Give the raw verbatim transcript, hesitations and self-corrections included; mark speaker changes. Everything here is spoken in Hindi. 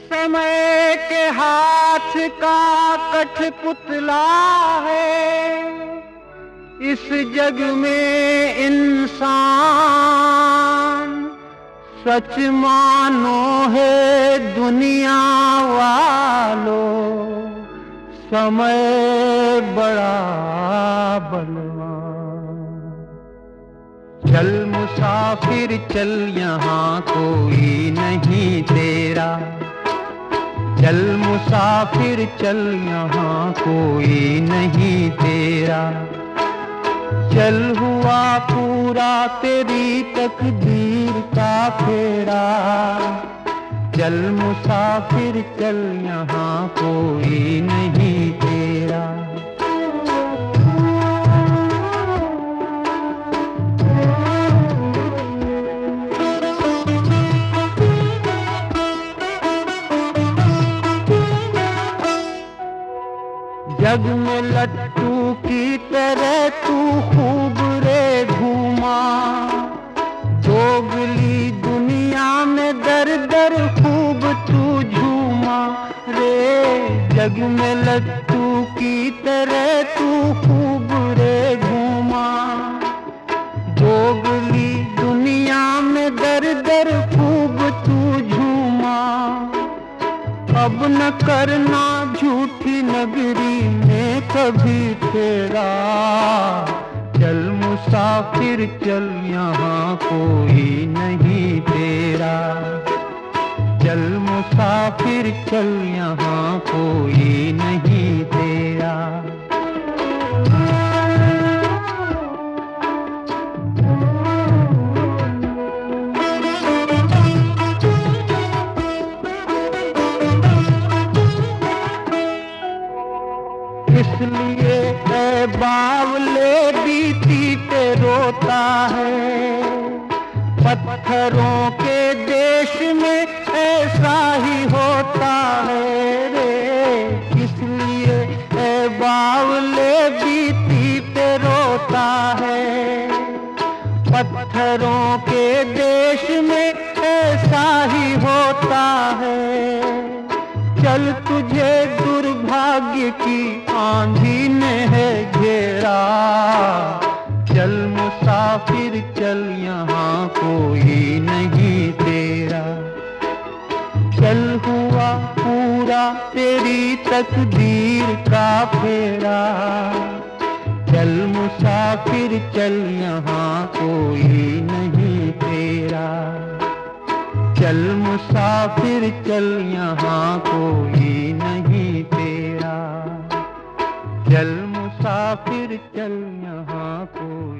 Speaker 1: समय के हाथ का कठपुतला है, इस जग में इंसान सच मानो है दुनिया वालों, समय बड़ा बलवान। चल मुसाफिर चल यहाँ कोई नहीं तेरा, चल मुसाफिर चल यहाँ कोई नहीं तेरा। चल हुआ पूरा तेरी तकदीर का फेरा, चल मुसाफिर चल यहाँ कोई नहीं तेरा। जग में लट्टू की तरह तू खूब रे घूमा, दोगली दुनिया में दर दर खूब तू झूमा रे। जग में लट्टू की तरह तू खूब रे घूमा, दोगली दुनिया में दर दर खूब तू झूमा। अब न करना झूठी नगरी में कभी फेरा, चल मुसाफिर चल यहाँ कोई नहीं तेरा। चल मुसाफिर चल यहाँ कोई नहीं तेरा। इसलिए ऐ बावले बीती पे रोता है, पत्थरों के देश में ऐसा ही होता है रे। इसलिए ऐ बावले बीती पे रोता है, पत्थरों के देश में ऐसा ही होता है। चल तुझे दुर्भाग्य की आंधी ने है घेरा, चल मुसाफिर चल यहाँ कोई नहीं तेरा। चल हुआ पूरा तेरी तकदीर का फेरा, चल मुसाफिर चल यहाँ कोई नहीं तेरा। चल मुसाफिर चल यहाँ कोई नहीं तेरा। चल मुसाफिर चल यहाँ कोई